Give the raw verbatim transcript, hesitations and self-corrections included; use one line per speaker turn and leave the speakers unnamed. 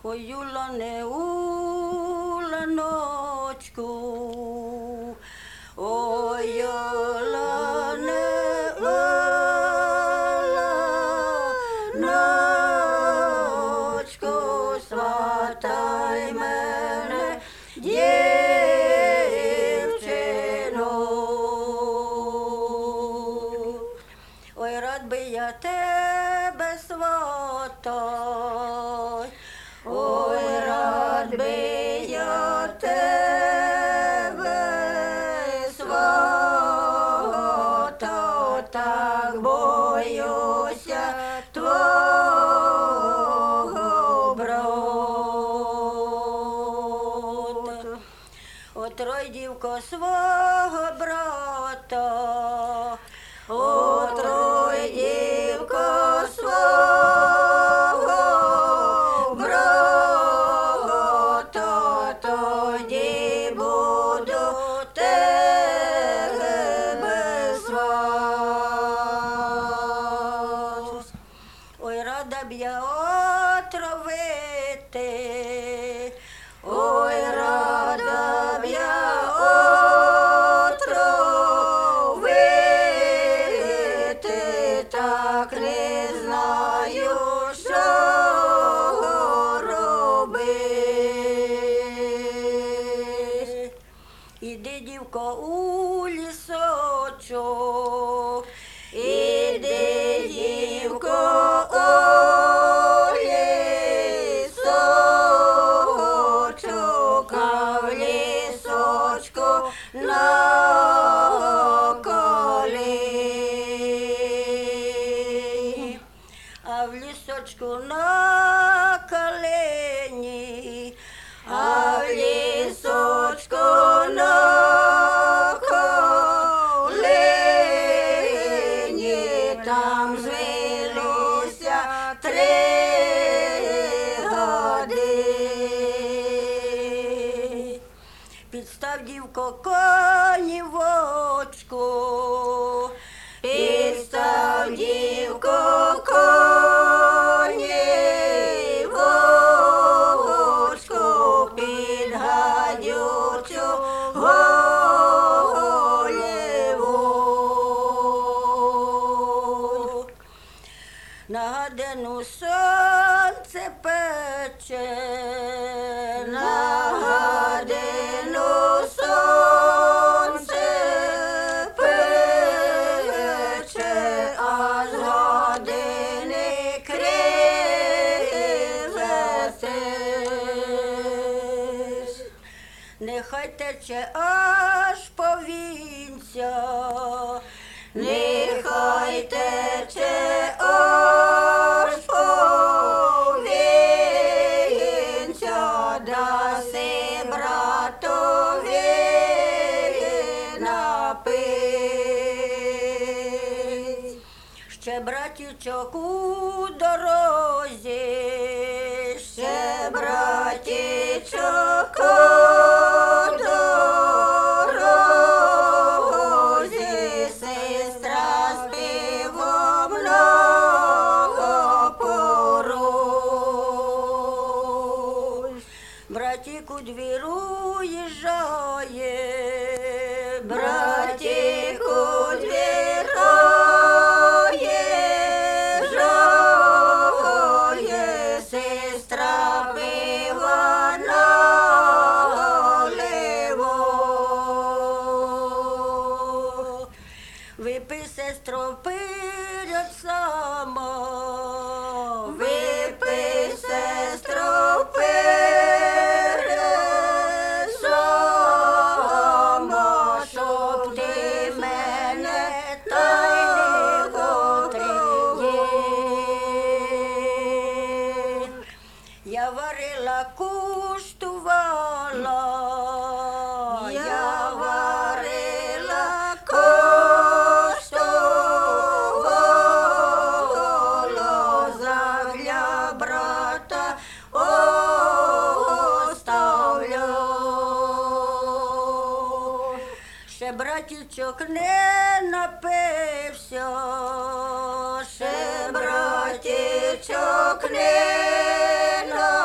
Ой, Юлане, уланочку, ой, Юлане, уланочку, сватай мене, дівчину. Ой, рад би я тебе сватай, ой, рад би я тебе сватав, так боюся твого брата. Отрой, дівко, свого брата, отрой, дівко, свого брата, тоді буду тебе сватати. Ой, рада б я отровити, ой, рада б я отровити, так не знаю, що робити. Іди, дівко, у лісочок, іди, дівко, у лісочок, а в лісочку на коліні, а в лісочку на коліні, а в лісочку на коліні, там звелося три годи. Підстав, дівко, конівочку, підстав, дівко, конівочку, під гадючу голіву. На гадину сонце пече, на гадину сонце пече, а з години кривитись. Нехай тече аж по вінця, нехай тече аж по вінця, даси братові напить. Ще, братічок, у дорозі, ще, братічок, у дорозі, сестра співом много поруч. Братік у двір уїжджає, братік у двір уїжджає, сестра пива наливо. Випий, сестро, перед само, випий, сестро, перед само, щоб ти мене та й не отриє. Я варила, куштувала, я варила, куштувала, загля брата оставлю. Ще, братічок, не напився, ще, братічок, не напився,